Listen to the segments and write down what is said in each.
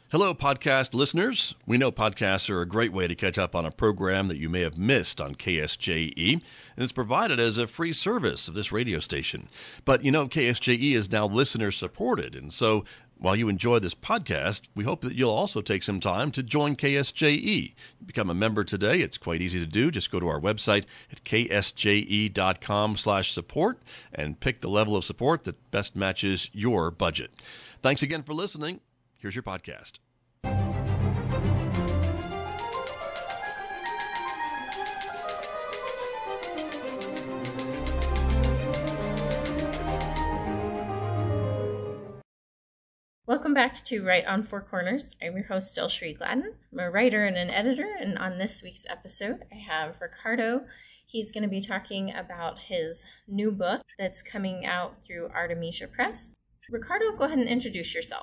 Hello, podcast listeners. We know podcasts are a great way to catch up on a program that you may have missed on KSJE, and it's provided as a free service of this radio station. But you know, KSJE is now listener-supported, and so while you enjoy this podcast, we hope that you'll also take some time to join KSJE. Become a member today. It's quite easy to do. Just go to our website at ksje.com/support and pick the level of support that best matches your budget. Thanks again for listening. Here's your podcast. Welcome back to Right on Four Corners. I'm your host, Delshri Gladden. I'm a writer and an editor, and on this week's episode, I have Ricardo. He's going to be talking about his new book that's coming out through Artemisia Press. Ricardo, go ahead and introduce yourself.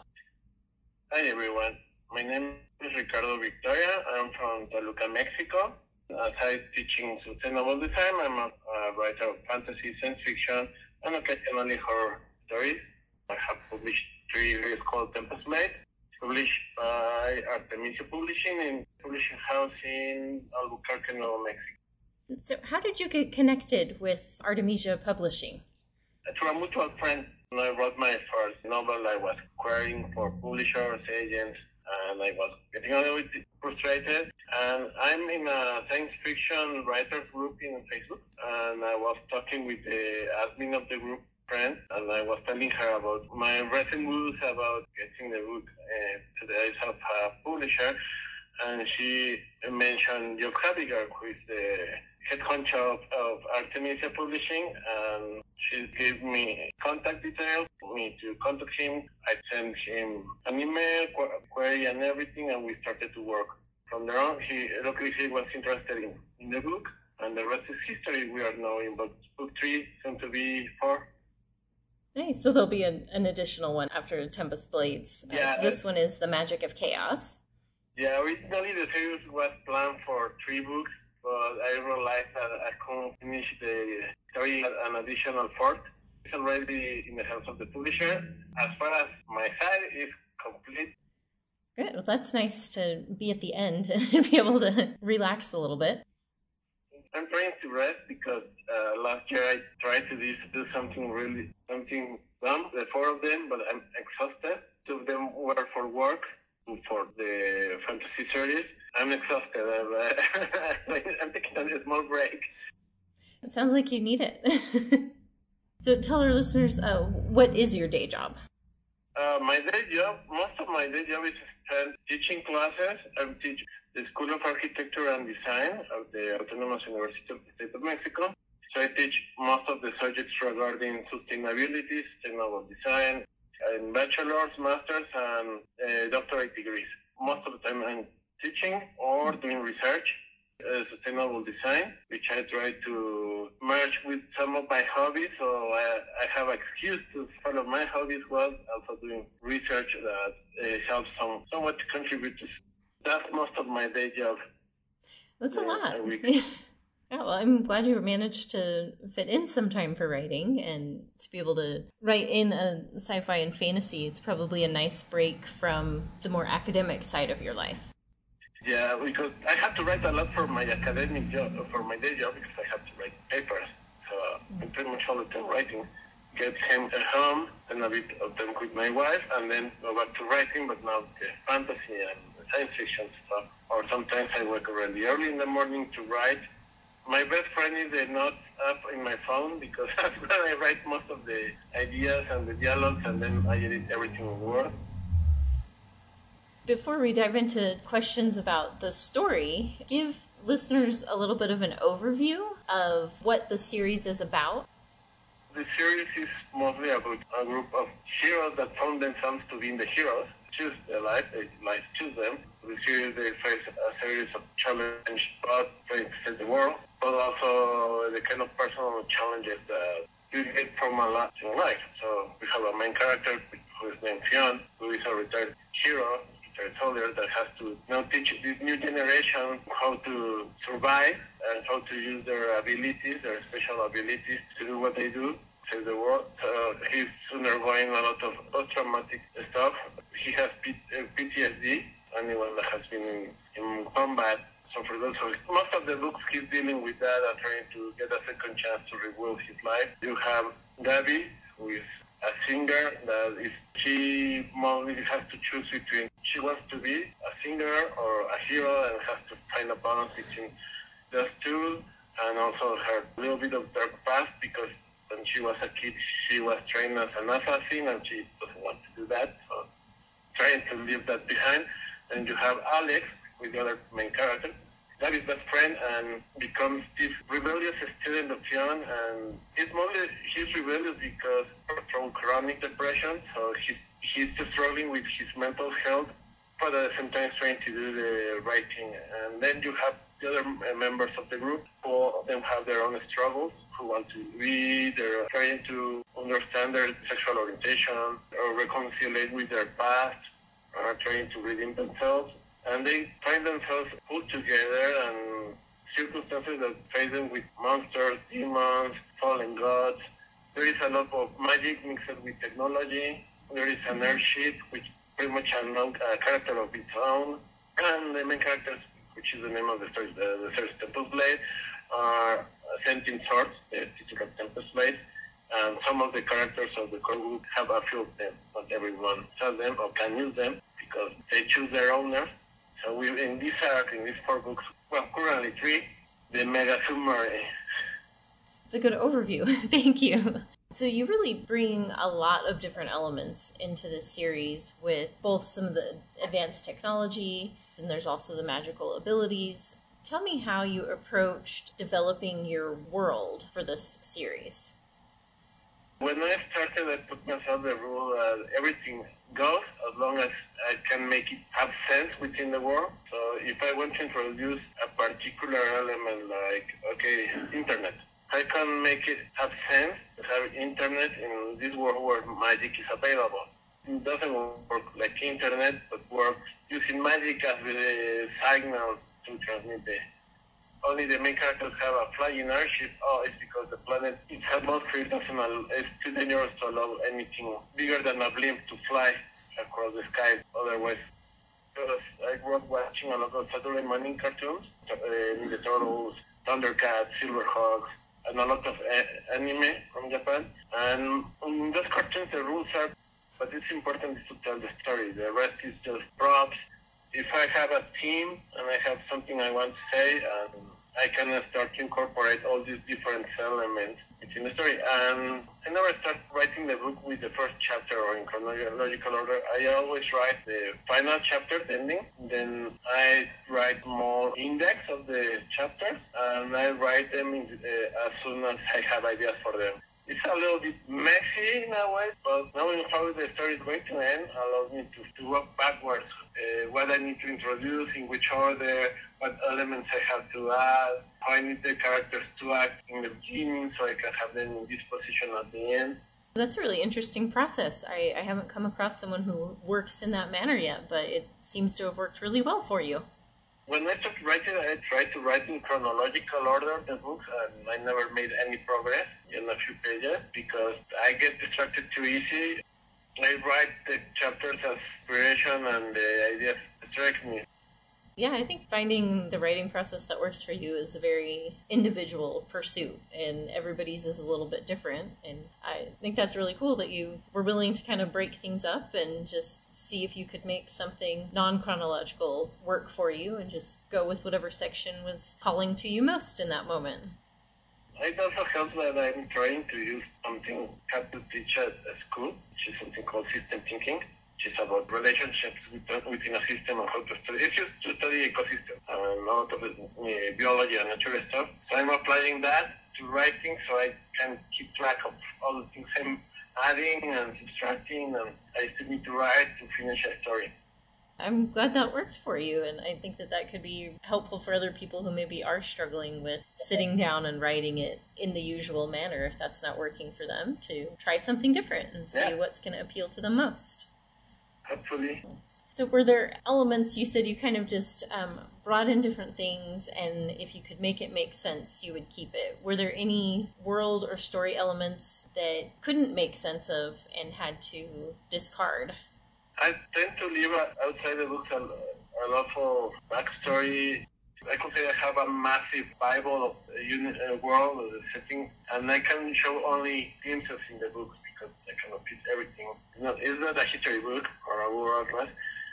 Hi, everyone. My name is Ricardo Victoria. I'm from Toluca, Mexico. Aside teaching sustainable design, I'm a writer of fantasy, science fiction, and occasionally horror stories. I have published 3 series called Tempest Blade, published by Artemisia Publishing in publishing house in Albuquerque, Nuevo Mexico. So how did you get connected with Artemisia Publishing? Through a mutual friend. When I wrote my first novel, I was querying for publishers, agents, and I was getting a little bit frustrated. And I'm in a science fiction writers group in Facebook, and I was talking with the admin of the group, friend, and I was telling her about my recent moves about getting the book to the eyes of a publisher, and she mentioned Joe Habiger, who is the head honcho of Artemisia Publishing, and she gave me contact details for me to contact him. I sent him an email, query, and everything, and we started to work. From there on, luckily he was interested in the book, and the rest is history. We are now in book 3, soon to be 4. Nice. So there'll be an additional one after Tempest Blades. Yeah, so this one is The Magic of Chaos. Yeah, originally the series was planned for 3 books, but I realized that I couldn't finish the story at an additional 4th. It's already in the hands of the publisher. As far as my side is complete. Good. Well, that's nice to be at the end and be able to relax a little bit. I'm trying to rest because last year I tried to do something dumb, the 4 of them, but I'm exhausted. 2 of them were for work, for the fantasy series. I'm exhausted. I'm taking a small break. It sounds like you need it. So tell our listeners, what is your day job? My day job, most of my day job is spent teaching classes. I teach the School of Architecture and Design of the Autonomous University of the State of Mexico. So I teach most of the subjects regarding sustainability, sustainable design, in bachelor's, master's, and doctorate degrees. Most of the time I'm teaching or doing research, sustainable design, which I try to merge with some of my hobbies. So I have an excuse to follow my hobbies while also doing research that helps somewhat to contribute to. That's most of my day job. That's a lot. Yeah, well, I'm glad you managed to fit in some time for writing and to be able to write in a sci-fi and fantasy. It's probably a nice break from the more academic side of your life. Yeah, because I have to write a lot for my academic job, for my day job, because I have to write papers. So I'm pretty much all the time writing. Get him at home, and a bit of them with my wife, and then go back to writing, but now the fantasy and science fiction stuff. Or sometimes I wake up really early in the morning to write. My best friend is the notes app in my phone, because that's where I write most of the ideas and the dialogues, and then I edit everything in Word. Before we dive into questions about the story, give listeners a little bit of an overview of what the series is about. The series is mostly about a group of heroes that found themselves to be the heroes, choose their life, life choose them. The series, they face a series of challenges, both trying to save the world, but also the kind of personal challenges that you get from a lot in life. So we have a main character who is named Fionn, who is a retired hero, retired soldier that has to now teach this new generation how to survive and how to use their abilities, their special abilities to do what they do. save the world. He's undergoing a lot of post-traumatic stuff. He has PTSD, anyone that has been in combat. So for those, most of the books he's dealing with that and trying to get a second chance to rebuild his life. You have Gabby, who is a singer that she mostly has to choose between she wants to be a singer or a hero and has to find a balance between those two, and also her little bit of dark past because when she was a kid she was trained as an assassin and she doesn't want to do that, so trying to leave that behind. And you have Alex with the other main character, that is best friend, and becomes this rebellious student of Sion, and he's rebellious because from chronic depression, so he's just struggling with his mental health, but at the same time trying to do the right thing. And then you have the other members of the group who all of them have their own struggles, who want to be, they're trying to understand their sexual orientation or reconcile with their past, or trying to redeem themselves. And they find themselves put together and circumstances that face them with monsters, demons, fallen gods. There is a lot of magic mixed with technology. There is an airship, which pretty much a character of its own. And the main characters, which is the name of the story, the first Tempest Blade, are sentient swords, the titular Tempest Blade. And some of the characters of the core group have a few of them. Not everyone has them or can use them because they choose their owners. So in this arc, in these 4 books, well, currently 3, the Mega Submarine. It's a good overview. Thank you. So you really bring a lot of different elements into this series with both some of the advanced technology, and there's also the magical abilities. Tell me how you approached developing your world for this series. When I started, I put myself the rule that everything goes as long as I can make it have sense within the world. So if I want to introduce a particular element like, okay, internet, I can make it have sense to have internet in this world where magic is available. It doesn't work like internet, but works using magic as the signal to transmit the... Only the main characters have a flying airship. Oh, it's because the planet is atmosphere it's too dangerous to allow anything bigger than a blimp to fly across the sky. Otherwise, because I grew up watching a lot of Saturday morning cartoons, Ninja Turtles, Thundercats, Silverhawks, and a lot of anime from Japan. And in those cartoons, the rules are, but it's important to tell the story. The rest is just props. If I have a theme and I have something I want to say, I can start to incorporate all these different elements within the story. And I never start writing the book with the first chapter or in chronological order. I always write the final chapter, the ending. Then I write more index of the chapters, and I write them as soon as I have ideas for them. It's a little bit messy in a way, but knowing how the story is going to end allows me to work backwards. What I need to introduce, in which order, what elements I have to add, how I need the characters to act in the beginning so I can have them in this position at the end. That's a really interesting process. I haven't come across someone who works in that manner yet, but it seems to have worked really well for you. When I started writing, I tried to write in chronological order the books, and I never made any progress in a few pages because I get distracted too easy. I write the chapters as inspiration and the ideas strike me. Yeah, I think finding the writing process that works for you is a very individual pursuit, and everybody's is a little bit different. And I think that's really cool that you were willing to kind of break things up and just see if you could make something non-chronological work for you and just go with whatever section was calling to you most in that moment. It also helps that I'm trying to use something I have to teach at school, which is something called system thinking, which is about relationships within a system and how to study. It's just to study ecosystem and a lot of biology and natural stuff. So I'm applying that to writing so I can keep track of all the things I'm adding and subtracting, and I still need to write to finish a story. I'm glad that worked for you, and I think that that could be helpful for other people who maybe are struggling with sitting down and writing it in the usual manner if that's not working for them, to try something different and see what's going to appeal to them most. Hopefully. So were there elements, you said you kind of just brought in different things, and if you could make it make sense, you would keep it. Were there any world or story elements that couldn't make sense of and had to discard? I tend to leave outside the books a lot of backstory. I could say I have a massive Bible of the world, of the setting, and I can show only glimpses in the books because I cannot fit everything. It's not a history book or a world atlas.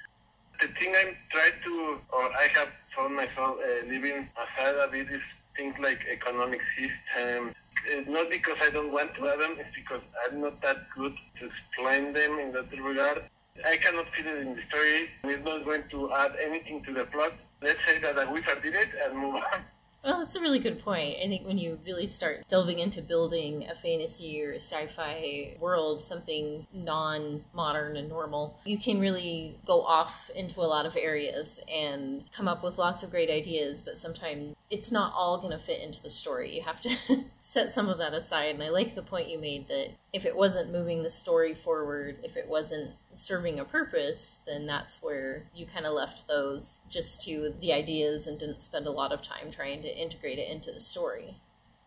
The thing I'm trying to, or I have found myself living aside a bit, is things like economic system. Not because I don't want to have them, it's because I'm not that good to explain them in that regard. I cannot fit it in the story. It's not going to add anything to the plot. Let's say that a wizard did it and move on. Well, that's a really good point. I think when you really start delving into building a fantasy or a sci-fi world, something non-modern and normal, you can really go off into a lot of areas and come up with lots of great ideas, but sometimes it's not all going to fit into the story. You have to set some of that aside, and I like the point you made that if it wasn't moving the story forward, if it wasn't serving a purpose, then that's where you kind of left those just to the ideas and didn't spend a lot of time trying to integrate it into the story.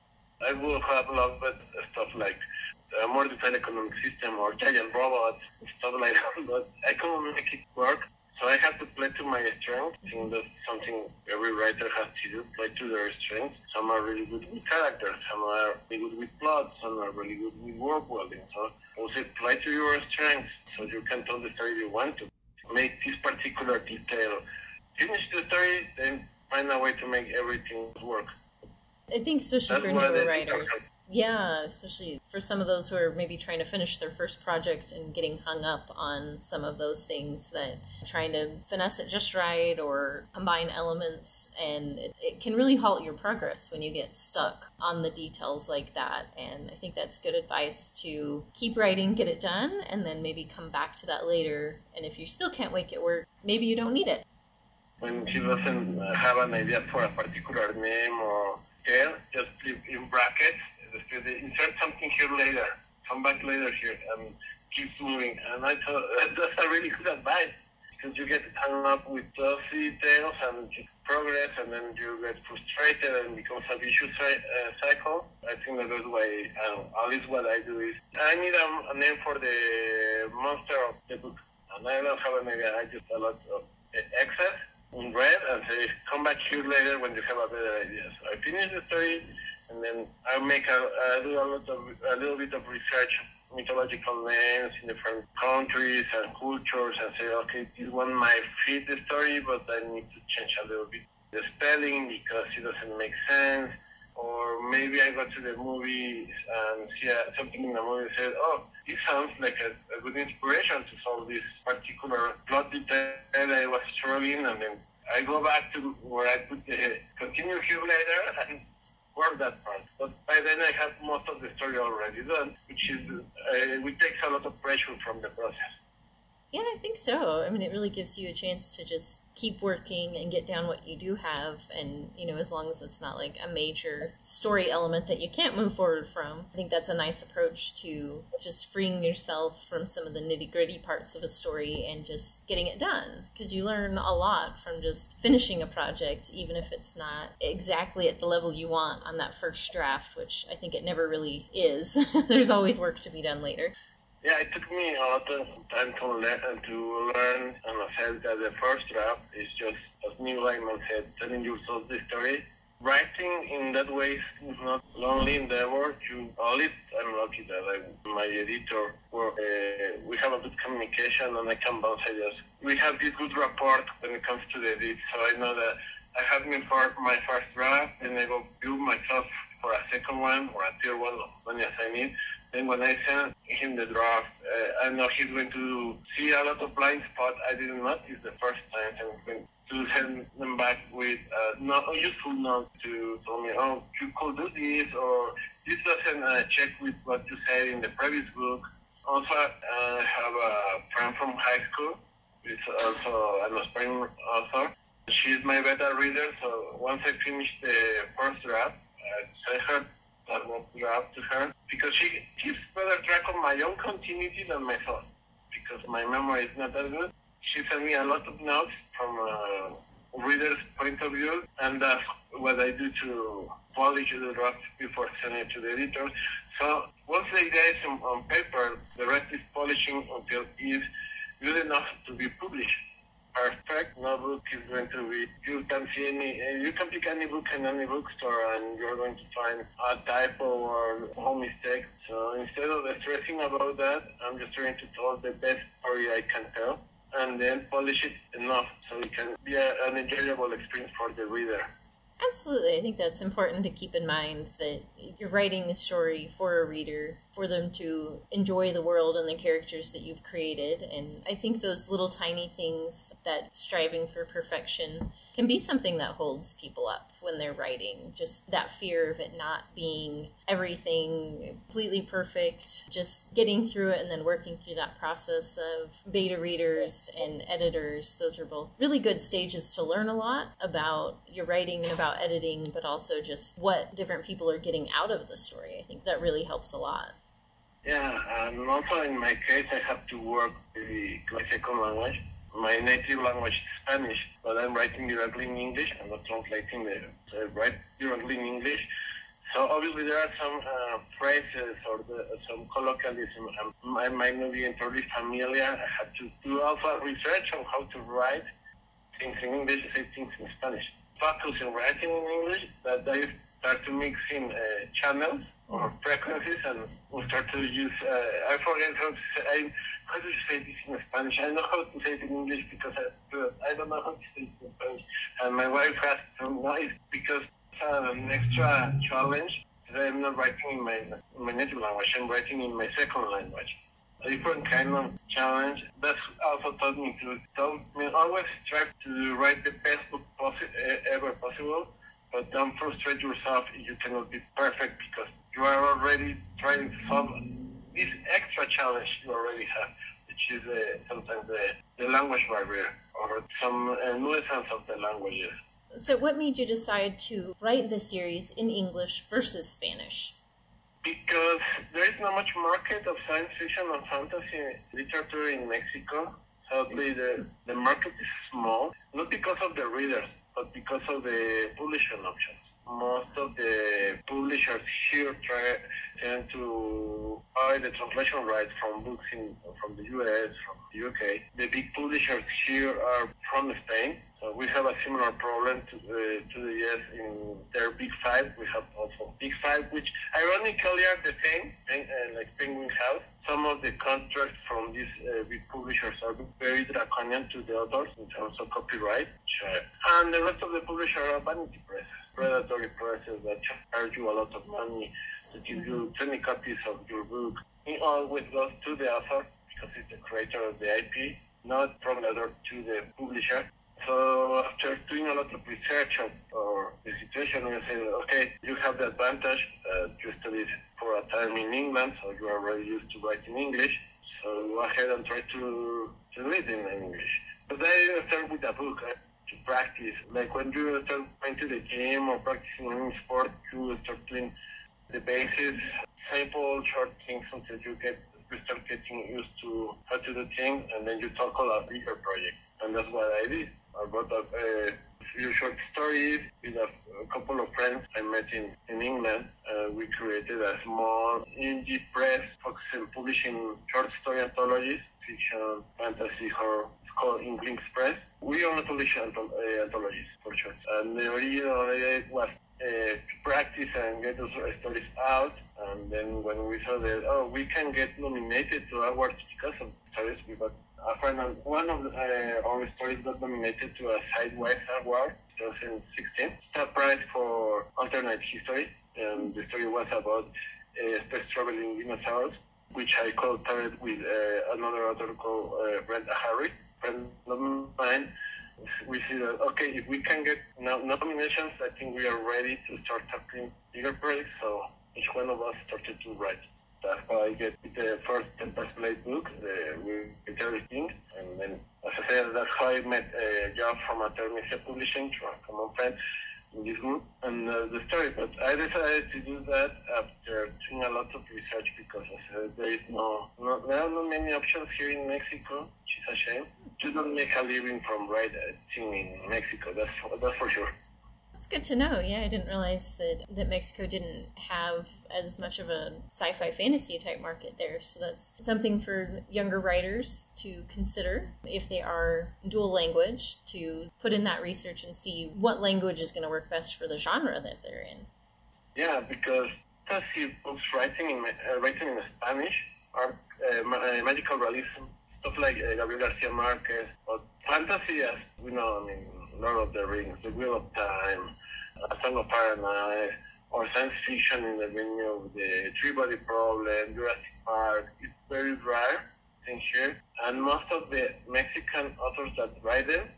I will have loved stuff like a more detailed economic system or giant robots, stuff like that, but I couldn't make it work. So I have to play to my strengths. I think that's something every writer has to do, play to their strengths. Some are really good with characters, some are really good with plots, some are really good with world building. So I would say play to your strengths so you can tell the story you want to. Make this particular detail. Finish the story, then find a way to make everything work. I think especially for newer writers. Yeah, especially for some of those who are maybe trying to finish their first project and getting hung up on some of those things, that trying to finesse it just right or combine elements, and it can really halt your progress when you get stuck on the details like that. And I think that's good advice to keep writing, get it done, and then maybe come back to that later. And if you still can't make it work, maybe you don't need it. When he doesn't have an idea for a particular name or scale, just leave in brackets. Insert something here later, come back later here, and keep moving. And I thought that's a really good advice, because you get hung up with those details and progress, and then you get frustrated and becomes a vicious cycle. I think that that's why, at least what I do is, I need a name for the monster of the book, and I don't have an idea. I just a lot of excess in red and say, come back here later when you have a better idea. So I finish the story, and then I do a little bit of research, mythological names in different countries and cultures, and say, okay, this one might fit the story, but I need to change a little bit the spelling because it doesn't make sense. Or maybe I go to the movie and see something in the movie and say, oh, this sounds like a good inspiration to solve this particular plot detail I was struggling, and then I go back to where I put the continue here later and work that part. But by then I have most of the story already done, which takes a lot of pressure from the process. Yeah, I think so. I mean, it really gives you a chance to just keep working and get down what you do have. And, as long as it's not like a major story element that you can't move forward from, I think that's a nice approach to just freeing yourself from some of the nitty-gritty parts of a story and just getting it done. Because you learn a lot from just finishing a project, even if it's not exactly at the level you want on that first draft, which I think it never really is. There's always work to be done later. Yeah, it took me a lot of time to learn and accept that the first draft is just, as Neil Gaiman said, telling yourself the story. Writing in that way is not lonely endeavor. At least I'm lucky that my editor, we have a good communication, and I can bounce ideas. We have this good rapport when it comes to the edit, so I know that I have my first draft, and I go build myself for a second one or a third one, when as I need. Then when I send him the draft, I know he's going to see a lot of blind spots I didn't notice the first time. And I'm going to send them back with a useful note to tell me, oh, you could do this, or this doesn't check with what you said in the previous book. Also, I have a friend from high school. It's also an aspiring author. She's my beta reader, so once I finish the first draft, I send her that draft to her, because she keeps better track of my own continuity than myself, because my memory is not that good. she sent me a lot of notes from reader's point of view, and that's what I do to polish the draft before sending it to the editor. So once the idea is on paper, the rest is polishing until it's good enough to be published. Perfect. No book is going to be, you can see you can pick any book in any bookstore and you're going to find a typo or a mistake. So instead of stressing about that, I'm just trying to tell the best story I can tell and then polish it enough so it can be an enjoyable experience for the reader. Absolutely. I think that's important to keep in mind, that you're writing the story for a reader, for them to enjoy the world and the characters that you've created. And I think those little tiny things, that striving for perfection, can be something that holds people up when they're writing. Just that fear of it not being everything completely perfect, just getting through it and then working through that process of beta readers and editors. Those are both really good stages to learn a lot about your writing and about editing, but also just what different people are getting out of the story. I think that really helps a lot. Yeah, and also in my case, I have to work with my second language. My native language is Spanish, but I'm writing directly in English. I'm not translating so I write directly in English. So obviously there are some phrases or some colloquialism I might not be entirely familiar. I have to do also research on how to write things in English, say things in Spanish. Focus on writing in English, that I start to mix in channels or frequencies, and we start to use, I forget how to say this in Spanish. I know how to say it in English because I don't know how to say it in Spanish. And my wife has to know it because it's an extra challenge. I'm not writing in my native language, I'm writing in my second language. A different kind of challenge. That's also taught me to always strive to write the best book ever possible, but don't frustrate yourself if you cannot be perfect, because you are already trying to solve this extra challenge you already have, which is sometimes the language barrier or some nuisance of the languages. So what made you decide to write the series in English versus Spanish? Because there is not much market of science fiction and fantasy literature in Mexico. Sadly, the market is small, not because of the readers, but because of the publishing options. Most of the publishers here tend to buy the translation rights from books from the US, from the UK. The big publishers here are from Spain. So we have a similar problem to the US in their Big Five. We have also Big Five, which ironically are the same, like Penguin House. Some of the contracts from these big publishers are very draconian to the authors in terms of copyright. And the rest of the publishers are vanity press, predatory presses that charge you a lot of money to give you 20 copies of your book. It always goes to the author because it's the creator of the IP, not from the author to the publisher. So after doing a lot of research or the situation, we say, okay, you have the advantage that you studied for a time in England, so you are already used to write in English. So go ahead and try to read in English. But I start with a book to practice. Like when you start going to the gym or practicing any sport, you start doing the basics, simple, short things until you start getting used to how to do things, and then you tackle a bigger project. And that's what I did. I wrote a few short stories with a couple of friends I met in England. We created a small indie press focused on publishing short story anthologies, fiction, fantasy, horror. It's called Inklings Press. We only publish anthologies for short. And the original idea was to practice and get those stories out. And then when we saw that, we can get nominated to awards because of stories, we got a friend, and one of our stories got nominated to a Sidewise Award 2016. It's a prize for alternate history, and the story was about space traveling dinosaurs, which I co-authored with another author called Brenda Harris, friend of mine. We see that, okay, if we can get nominations, I think we are ready to start tackling bigger projects, so each one of us started to write. That's how I get the first Tempest Blade book, with everything. And then, as I said, that's how I met Jeff from Artemisia Publishing, a common friend in this group, and the story. But I decided to do that after doing a lot of research because there are not many options here in Mexico, which is a shame. you don't make a living from writing in Mexico. That's for sure. That's good to know. Yeah, I didn't realize that Mexico didn't have as much of a sci-fi fantasy type market there. So that's something for younger writers to consider if they are dual language, to put in that research and see what language is going to work best for the genre that they're in. Yeah, because fantasy books writing in Spanish or magical realism, stuff like Gabriel Garcia Marquez, or fantasy, as we know, I mean, Lord of the Rings, The Wheel of Time, A Song of Paradise, or science fiction in the venue of the Three-Body Problem, Jurassic Park. It's very rare thing here, and most of the Mexican authors that write them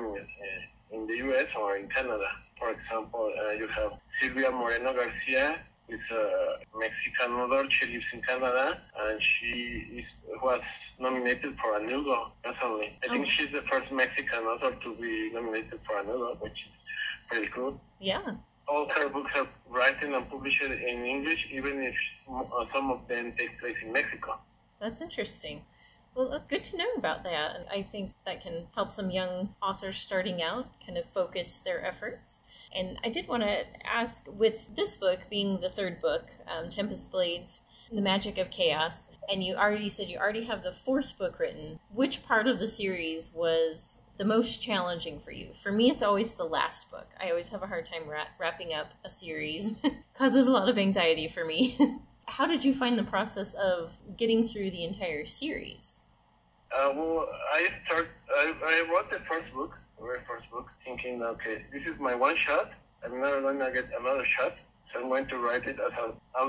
in the U.S. or in Canada. For example, you have Silvia Moreno Garcia. Is a Mexican author. She lives in Canada, and she was nominated for a Nudo recently. I think she's the first Mexican author to be nominated for a Nudo, which is pretty cool. Yeah. All her books are written and published in English, even if some of them take place in Mexico. That's interesting. Well, that's good to know about that. And I think that can help some young authors starting out kind of focus their efforts. And I did want to ask, with this book being the third book, Tempest Blades, The Magic of Chaos, and you said you already have the fourth book written, which part of the series was the most challenging for you? For me, it's always the last book. I always have a hard time wrapping up a series. Causes a lot of anxiety for me. How did you find the process of getting through the entire series? Well, I wrote the very first book, thinking, okay, this is my one shot. I'm never going to get another shot, so I'm going to write it as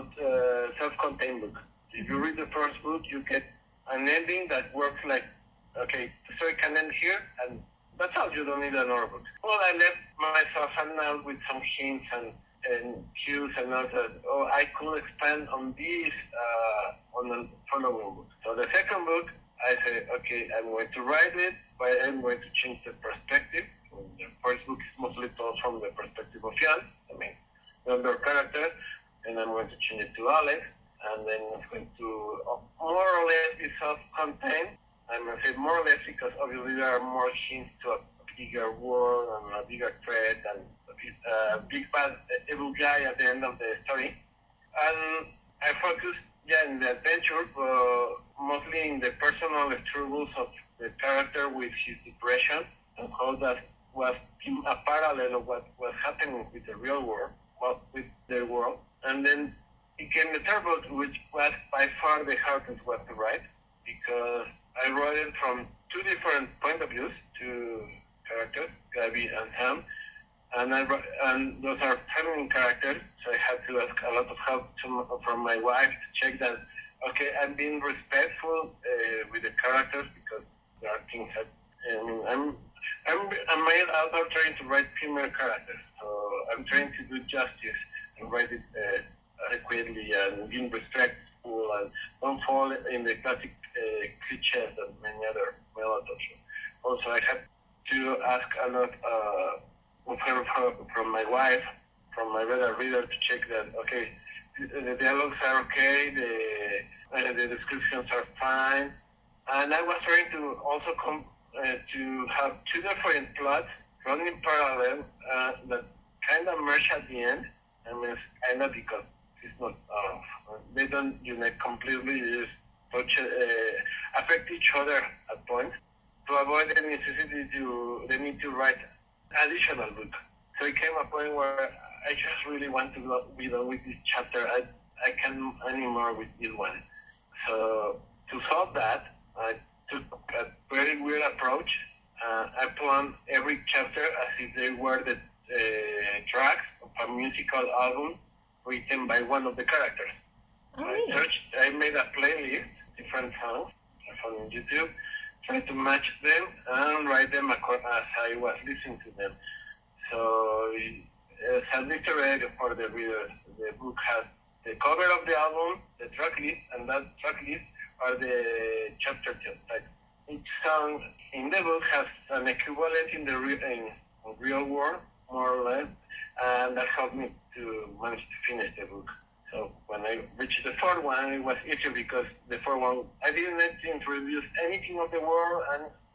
a self-contained book. If you read the first book, you get an ending that works like, okay, the story can end here, and that's all. You don't need another book. Well, I left myself out with some hints and cues and all that. Oh, I could expand on this on the following book. So the second book, I said, okay, I'm going to write it, but I'm going to change the perspective. The first book is mostly told from the perspective of Jan, the other character, and I'm going to change it to Alex, and then it's going to more or less be self-contained. I'm going to say more or less because obviously there are more hints to a bigger world and a bigger threat and a big bad evil guy at the end of the story. And I focused in the adventure, mostly in the personal struggles of the character with his depression and how that was a parallel of what was happening with the real world, with the world. And then it came the third book, which was by far the hardest one to write, because I wrote it from two different point of views, two characters, Gabby and Sam, and those are feminine characters, so I had to ask a lot of help from my wife to check that, okay, I'm being respectful with the characters, because there are things that, I'm a male author trying to write female characters, so I'm trying to do justice and write it adequately and being respectful and don't fall in the classic cliches that many other male authors. Also, I had to ask a lot from my wife, from my reader to check that, okay, the dialogues are okay, the descriptions are fine, and I was trying to also to have two different plots running parallel that kind of merge at the end. I mean, kind of because it's not they don't unite completely. They just affect each other at points to avoid the necessity the need to write additional book. So it came a point where I just really want to be done with this chapter. I can't anymore with this one. So to solve that, I took a very weird approach. I planned every chapter as if they were the tracks of a musical album written by one of the characters. I made a playlist, different songs I found on YouTube, tried to match them and write them as I was listening to them. So as an Easter egg for the readers, the book has the cover of the album, the track list, and that track list are the chapter titles. Each song in the book has an equivalent in the real world, more or less, and that helped me to manage to finish the book. So when I reached the fourth one, it was easier because the fourth one, I didn't need to introduce anything of the world, and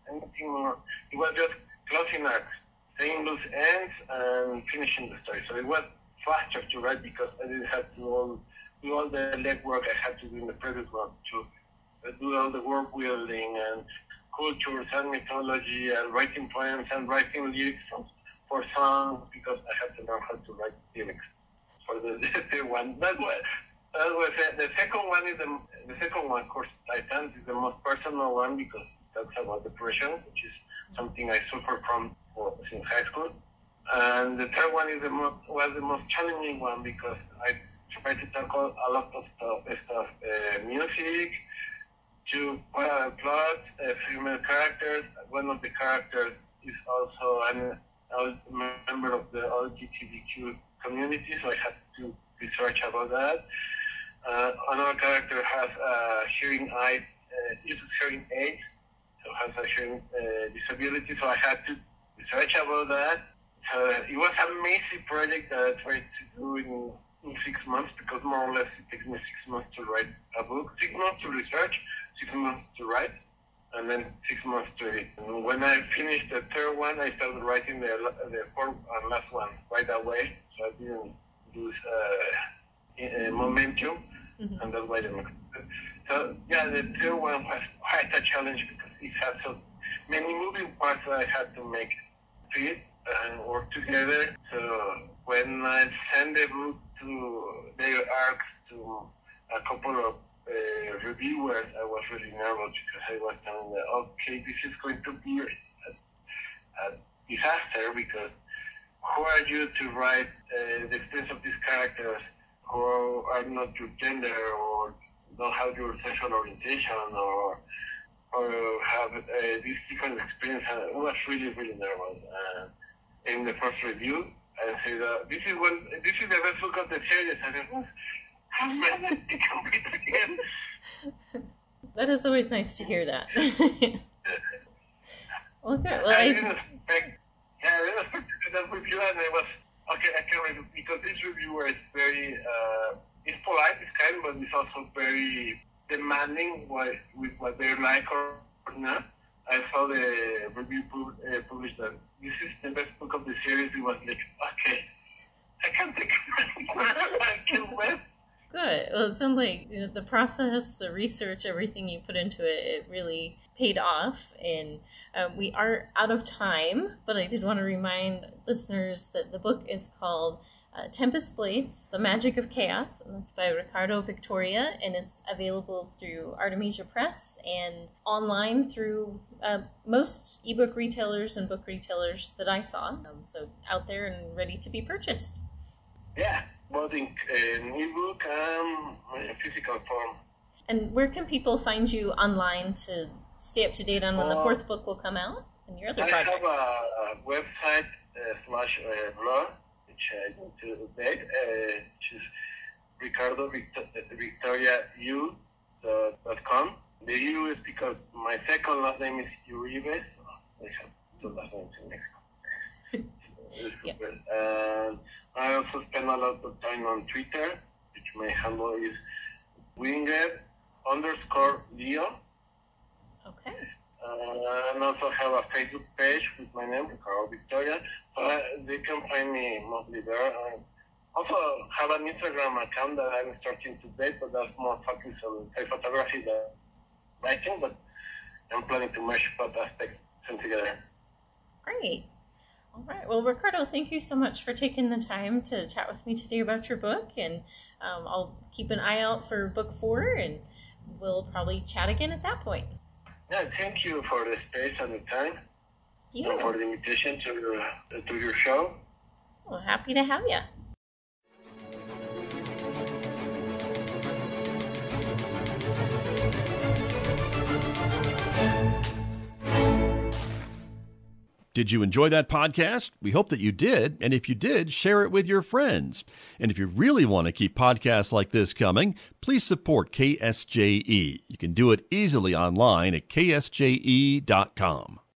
anything more. It was just closing arcs, saying loose ends, and finishing the story. So it was faster to write because I didn't have to do all the legwork I had to do in the previous one, to do all the world building and cultures and mythology and writing poems and writing lyrics for songs, because I had to learn how to write lyrics for the one. That was it. The second one, of course, Titans, is the most personal one because that's about depression, which is something I suffered from since high school. And the third one was the most challenging one because I tried to tackle a lot of stuff, music, to plot, female characters. One of the characters is also a member of the LGBTQ community, so I had to research about that. Another character has uses hearing aids, so has a hearing disability, so I had to research about that. It was a messy project that I tried to do in 6 months, because more or less it takes me 6 months to write a book, 6 months to research, 6 months to write, and then 6 months to edit. And when I finished the third one, I started writing the fourth and last one right away, so I didn't lose momentum, and that's why I'm excited. So yeah, the third one was quite a challenge because it had so many moving parts that I had to make fit and work together. So when I sent the book to their arcs to a couple of reviewers, I was really nervous because I was telling them, okay, this is going to be a disaster, because who are you to write the experience of these characters who are not your gender or don't have your sexual orientation or have this different experience? I was really, really nervous. In the first review, I said, this is the best book of the series. I said, I'm ready to complete again. That is always nice to hear that. Well, good. Well, I didn't expect that review, and I was, okay, I can read it, because this reviewer is very, it's polite, it's kind, but it's also very demanding with what they like or not. I saw the review published that this is the best book of the series. It was like, okay, I can take it. I can wait. Good. Well, it sounds like the process, the research, everything you put into it really paid off. And we are out of time, but I did want to remind listeners that the book is called Tempest Blades, The Magic of Chaos, and that's by Ricardo Victoria, and it's available through Artemisia Press and online through most ebook retailers and book retailers that I saw. So out there and ready to be purchased. Yeah, both in ebook and physical form. And where can people find you online to stay up to date on when the fourth book will come out and your other projects? I have a website /blog, which I need to update, which is RicardoVictoriaU.com. The U is because my second last name is Uribe. I have two last names in Mexico. Yeah. I also spend a lot of time on Twitter, which my handle is Winged_Leo. Okay. And also have a Facebook page with my name, Ricardo Victoria. So they can find me mostly there. I also have an Instagram account that I'm starting to date, but that's more focused on photography than writing, but I'm planning to merge both aspects together. Great. All right. Well, Ricardo, thank you so much for taking the time to chat with me today about your book, and I'll keep an eye out for book 4, and we'll probably chat again at that point. Yeah, thank you for the space and the time. Yeah. And for the invitation to your show. Well, happy to have you. Did you enjoy that podcast? We hope that you did. And if you did, share it with your friends. And if you really want to keep podcasts like this coming, please support KSJE. You can do it easily online at ksje.com.